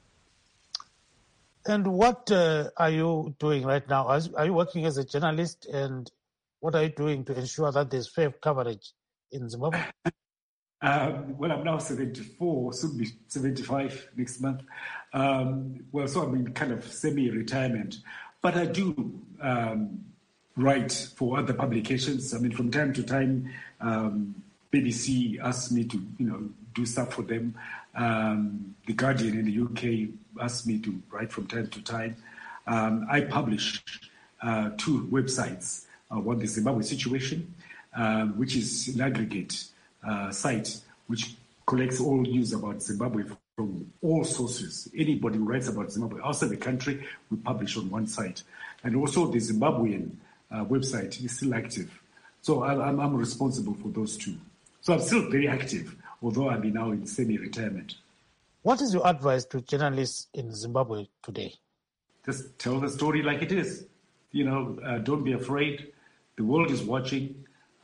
And what are you doing right now? Are you working as a journalist, and what are you doing to ensure that there's fair coverage in Zimbabwe? Well, I'm now 74, soon be 75 next month. So I'm in kind of semi-retirement. But I do write for other publications. I mean, from time to time, BBC asked me to, do stuff for them. The Guardian in the UK asked me to write from time to time. I publish 2 websites. One, the Zimbabwe Situation, which is an aggregate site which collects all news about Zimbabwe from all sources. Anybody who writes about Zimbabwe outside the country, we publish on one site. And also the Zimbabwean website is still active. So I'm responsible for those 2. So I'm still very active, although I'm now in semi-retirement. What is your advice to journalists in Zimbabwe today? Just tell the story like it is. Don't be afraid. The world is watching.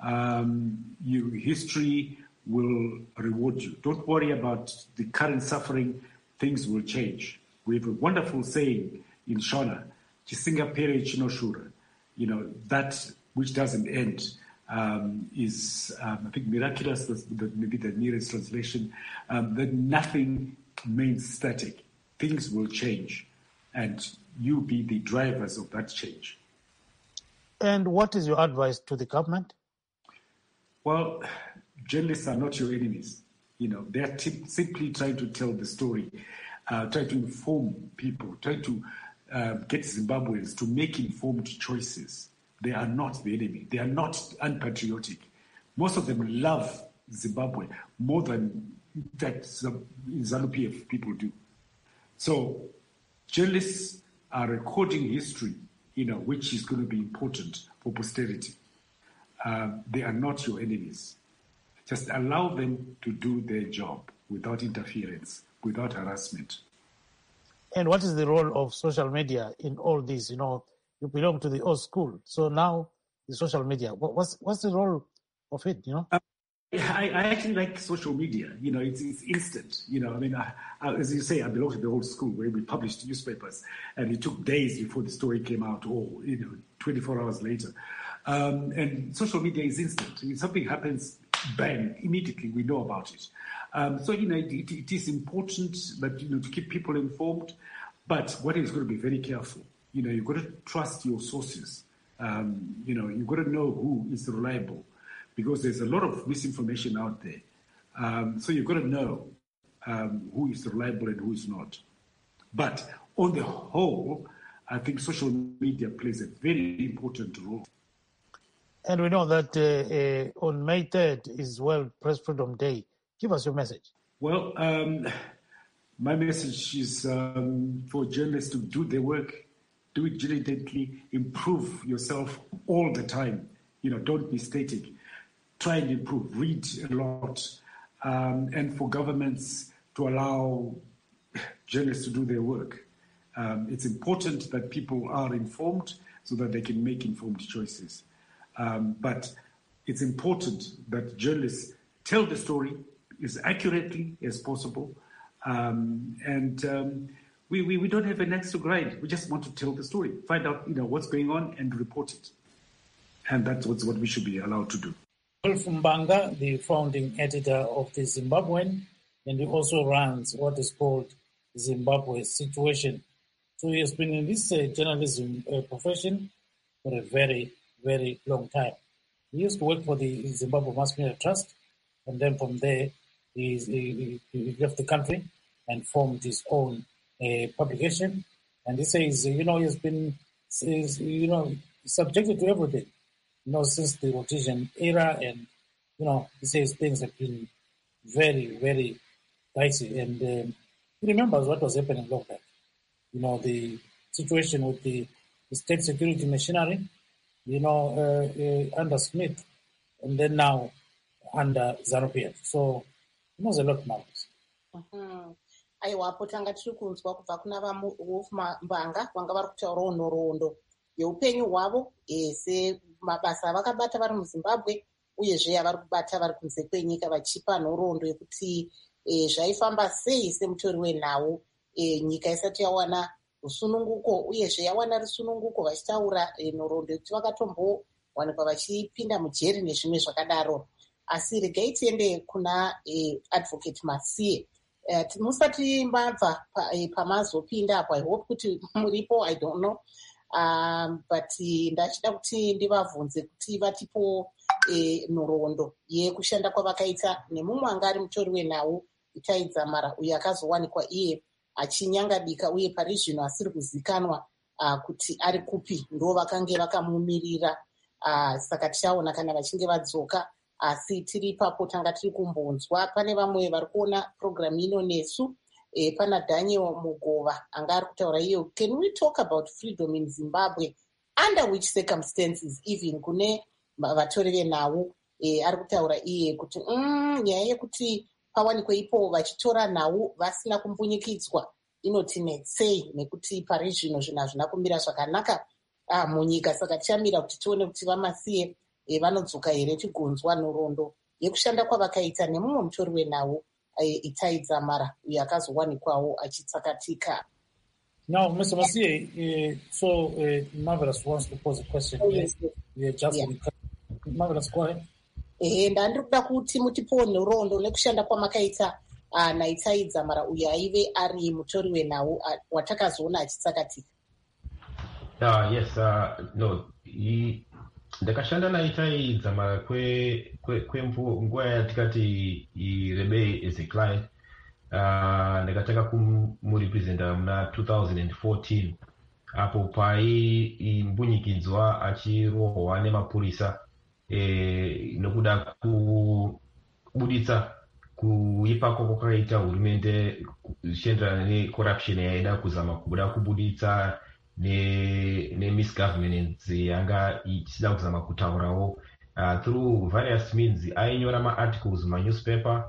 History will reward you. Don't worry about the current suffering. Things will change. We have a wonderful saying in Shona, Chisinga Pere Chinoshura. That which doesn't end is, I think, miraculous. That's maybe the nearest translation. That nothing remains static. Things will change, and you be the drivers of that change. And what is your advice to the government? Well, journalists are not your enemies. They're simply trying to tell the story, try to inform people, try to get Zimbabweans to make informed choices. They are not the enemy. They are not unpatriotic. Most of them love Zimbabwe more than that ZANU-PF people do. So journalists are recording history, which is going to be important for posterity. They are not your enemies. Just allow them to do their job without interference, without harassment. And what is the role of social media in all this? You belong to the old school. So now the social media, what's the role of it, I actually like social media. It's instant. As you say, I belong to the old school where we published newspapers and it took days before the story came out or, 24 hours later. And social media is instant. If something happens, bang, immediately we know about it. So, it is important that, to keep people informed, but one is going to be very careful. You've got to trust your sources. You've got to know who is reliable because there's a lot of misinformation out there. So you've got to know who is reliable and who is not. But on the whole, I think social media plays a very important role. And we know that on May 3rd is World Press Freedom Day. Give us your message. Well, my message is for journalists to do their work, do it diligently, improve yourself all the time. Don't be static. Try and improve. Read a lot. And for governments to allow journalists to do their work. It's important that people are informed so that they can make informed choices. But it's important that journalists tell the story as accurately as possible. We don't have an axe to grind. We just want to tell the story, find out what's going on and report it. And that's what we should be allowed to do. Wolf Mbanga, the founding editor of the Zimbabwean, and he also runs what is called Zimbabwe Situation. So he has been in this journalism profession for a very, very long time. He used to work for the Zimbabwe Mass Media Trust, and then from there he left the country and formed his own publication. And he says, he has been, subjected to everything, since the Rhodesian era. And, he says things have been very, very dicey. And he remembers what was happening long back. The situation with the state security machinery, under Smith, and then now under ZANU-PF. So he knows a lot now. Aiwapo tanga tiri kunzwa kubva kuna vaWolf Mbanga vanga vari kutaurawo nhoroondo yeupenyu hwavo semabasa avakabata vari muZimbabwe uyezve avari kubata vari kunze kwenyika vachipa nhoroondo yekuti zvaifamba sei semutori wenhau nyika isati yawana rusununguko uyezve yawana rusununguko vachitaura nhoroondo yekuti vakatombowanikwa vachipinda mujeri nezvimwe zvakadaro. Asi regai tiende kuna advocate Masiye. Musati mbabva pamazopinda apo, I hope kuti muripo, I don't know. but ndachida kuti ndivabvunze kuti vatipo nhoroondo yekushanda kwavakaita nemumwe anga ari mutori wenhau Itai Dzamara uyo akazowanikwa iye achinyangadika uye pari zvino asiri kuzikanwa kuti ari kupi ndo vakange vakamumirira. Saka tichaona kana vachinge vadzoka, asi tiri ipapo tanga tiri kumbonzwa pane vamwe vari kuona programu ino nesu. Pana Daniel Mugova anga ari kutaura iyo, can we talk about freedom in Zimbabwe under which circumstances, even kune vatori venhau. Ari kutaura iye kuti nyaya yekuti pawanikwe ipo vachitora nhau vasina kumbunyikidzwa inotinetsei, nekuti pari zvino zvinhu hazvina kumira zvakanaka munyika. Saka tichamira kuti tione kuti vamasiye vanodzoka here, tigonzwa nhoroondo yekushanda kwavakaita nemumwe mutori wenhau Itai Dzamara uyo akazowanikwawo achitsakatika. Now, Mr. Masiye, Marvelous wants to pose a question. Yes. Marvelous, go ahead. Ndandiri kuda kuti mutipo nhoroondo nekushanda kwamakaita naItai Dzamara uyo aive ari mutori wenhau watakazoona achitsakatika. Yes, no, ndakashanda naItai Dzamara nguva yatikati irebei as a client. Ndakatanga kumurepresenta muna 2014 apo mbunyikidzwa achirohwa nemapurisa nokuda kubuditsa kuipako kwakaita hurumende zvichienderana necorruption yaida kuzama kubuda kubuditsa nemisgovernance yanga ichida kuzama kutaurawo through various means. Ainyora maarticles manewspaper,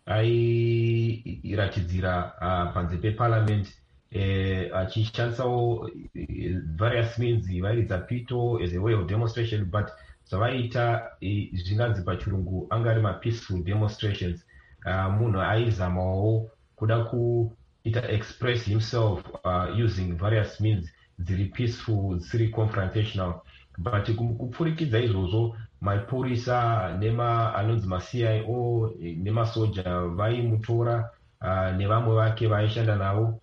airatidzira panze peparliament, achishandisawo various means vairidza pito as a way of demonstration, but zvavaiita zvinganzi pachirungu anga ari mapeaceful demonstrations. Munhu aizamawo kuda kuita express himself using various means dziri peaceful, dzisiri confrontational, but kupfurikidza izvozvo mapurisa anonzi maCIO nemasoja vaimutora nevamwe vake vaishanda navo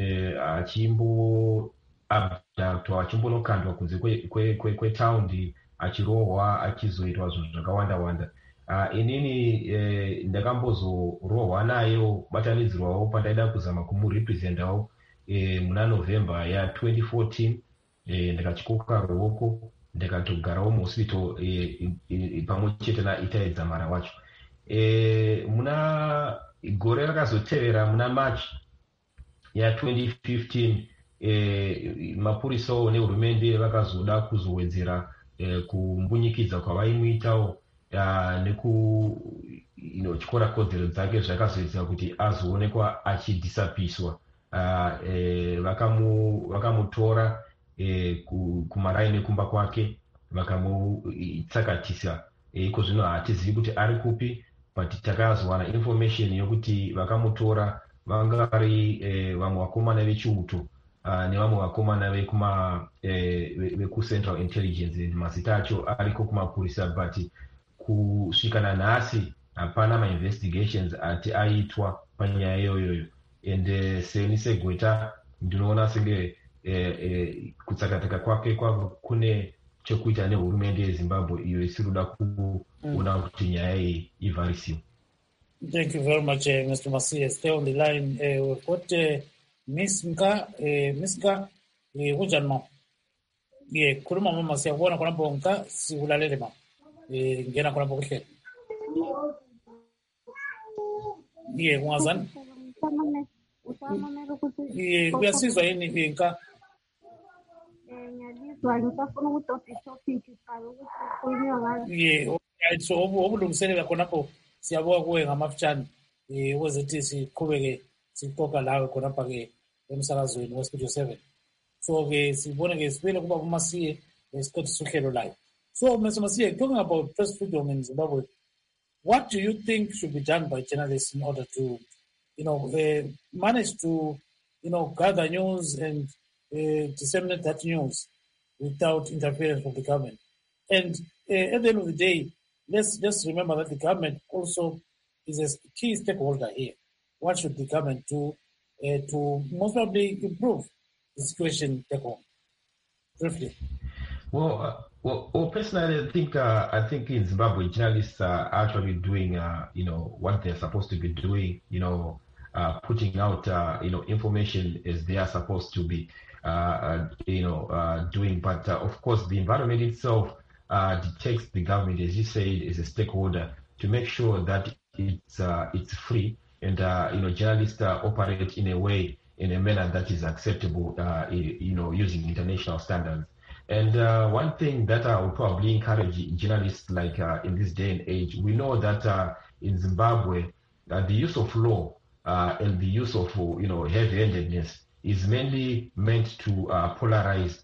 achimboabductwa, achimbonokandwa kunze kwetaundi, achirohwa, achizoitwa zvinhu zvakawanda-wanda. Inini ndakambozorohwa nayo batanidzirwawo pandaida kuzama kumurepresentawo muna November ya2014. Ndakachikoka ruoko ndakatogarawo muhospital pamwe chete naItai Dzamara wacho. Muna gore rakazotevera muna March ya2015 mapurisawo nehurumende vakazoda kuzowedzera kumbunyikidza kwavaimuitawo chikora kodzero dzake zvakazoita kuti azoonekwa achidisapiswa. Vakamutora kumaraini kumba kwake vakamutsakatisa. Iko zvino hatizivi kuti ari kupi, but takazowana information yokuti vakamutora vanga vari vamwe vakomana vechiuto nevamwe vakomana vekucentral intelligence, mazita acho ariko kumapurisa, but kusvika nanhasi hapana mainvestigations ati aitwa panyaya iyoyo. And seni segweta ndinoona senge kutsakatika kwake kune chekuita nehurumende yeZimbabwe iyo isiri kuda kuona kuti nyaya iyi ivharisiwe. Thank you very much, Mr. Masiye. Stay on the line. We've got Miss Nga. Ujano. Kuruma mama Masiye kuona kuna bonga siulalele ma. Ngena kuna bonga. Kungazani. Uyasizwa yini Nka? So obulungiselela khonapho siyabonga kuwe ngamafutshane ukuzethi siqhubeke sixoxa lawe khonapha ke emsakazweni weStudio 7. So ke sibone ke sibele kuba uMasiye esiqedisa uhlelo live. So Mr. Masiye, talking about press freedom in Zimbabwe, what do you think should be done by journalists in order to manage to gather news and disseminate that news without interference from the government? And at the end of the day, let's just remember that the government also is a key stakeholder here. What should the government do to most probably improve the situation back home? briefly. Well, personally, I think in Zimbabwe, journalists are actually doing, what they're supposed to be doing, putting out, information as they are supposed to be, doing. But of course, the environment itself detects the government, as you said, as a stakeholder to make sure that it's free and journalists operate in a manner that is acceptable, using international standards. And one thing that I would probably encourage journalists, like in this day and age, we know that in Zimbabwe, the use of law and the use of heavy-handedness is mainly meant to polarize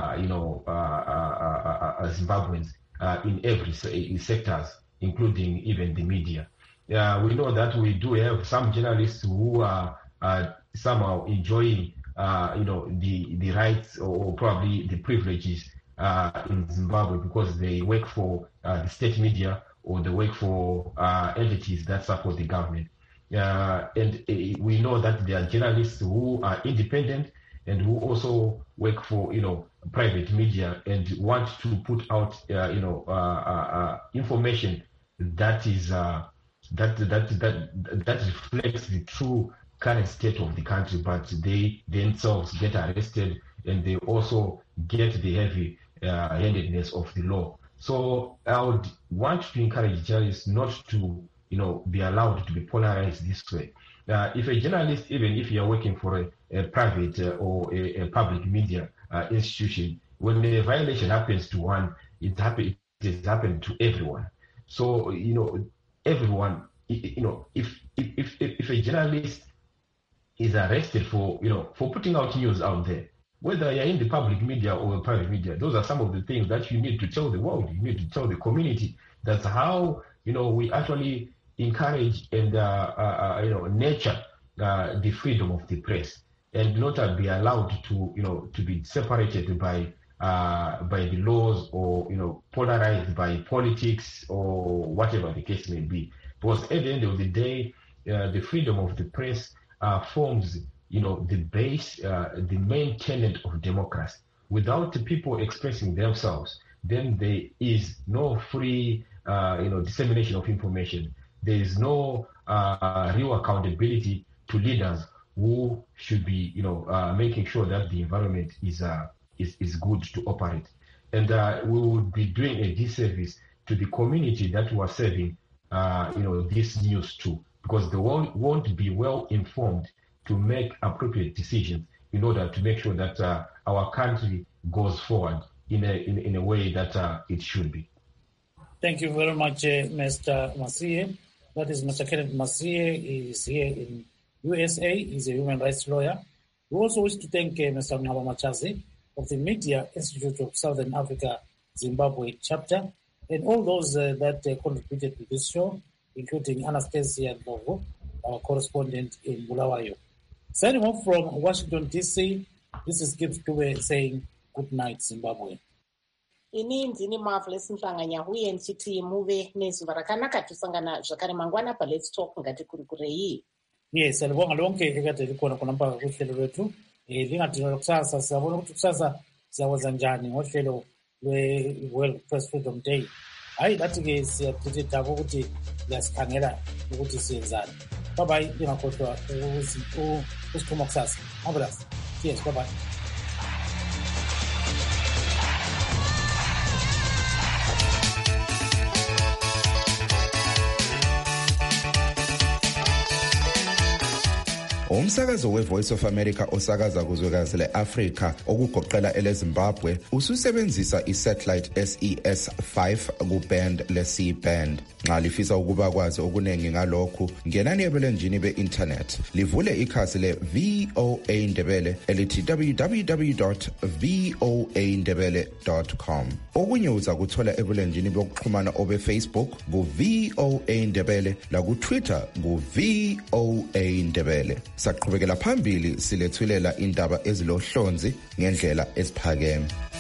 Zimbabweans in every sectors, including even the media. We know that we do have some journalists who are somehow enjoying the rights or probably the privileges in Zimbabwe because they work for the state media or they work for entities that support the government. And we know that there are journalists who are independent and who also work for private media and want to put out information that is that reflects the true current state of the country, but they themselves get arrested and they also get the heavy handedness of the law. So I would want to encourage journalists not to be allowed to be polarized this way. If a journalist, even if you're working for a private or a public media institution, when a violation happens to one, it has happened to everyone. So everyone, if a journalist is arrested for putting out news out there, whether you're in the public media or the private media, those are some of the things that you need to tell the world, you need to tell the community. That's how we actually encourage and nurture the freedom of the press, and not be allowed to be separated by the laws or polarized by politics or whatever the case may be. Because at the end of the day, the freedom of the press forms the base, the main tenet of democracy. Without the people expressing themselves, then there is no free dissemination of information. There is no real accountability to leaders who should be making sure that the environment is good to operate. And we would be doing a disservice to the community that we are serving this news to, because they won't be well informed to make appropriate decisions in order to make sure that our country goes forward in a way that it should be. Thank you very much, Mr. Masiye. That is Mr. Kenneth Masiye. He is here in USA. He's a human rights lawyer. We also wish to thank Mr. Ngaba Machazi of the Media Institute of Southern Africa, Zimbabwe chapter, and all those that contributed to this show, including Anastasia Ndlovu, our correspondent in Bulawayo. Signing off from Washington, D.C., this is Gibbs Dube saying good night, Zimbabwe. Ini ndini Marvelous Mhlanganya uye ndichiti muve nezuva rakanaka tusangana zvakare mangwana paLet's Talk ngati kurikurei. Yes, alibonga lonke ekade likhona khona mpaka kuhlelo lwethu. Lingadinwa kusasa siyabona ukuthi kusasa siyawenza njani ngohlelo lwe-World Press Freedom Day. Hayi lathi-ke siyaphethe ukuthi siyasikhangela ukuthi siyenzani. Bye-bye, lingakhohlwa usiphuma kusasa. Marvelous. Cheers, bye-bye. Umsakazo weVoice of America osakaza kuzwekazi leAfrika okugoqela eleZimbabwe ususebenzisa isatellite SES5 kuband leC-band. Nxa lifisa ukuba kwazi okunengi ngalokhu, ngenani ebulenjini be-internet, livule ikhasi le-VOA Ndebele elithi www.voandebele.com. Okunye uza kuthola ebulenjini bokuxhumana obe-Facebook ku-VOA Ndebele laku-Twitter ku-VOA Ndebele. Saqhubekela phambili silethulela indaba ezilohlonzi ngendlela esiphakeme.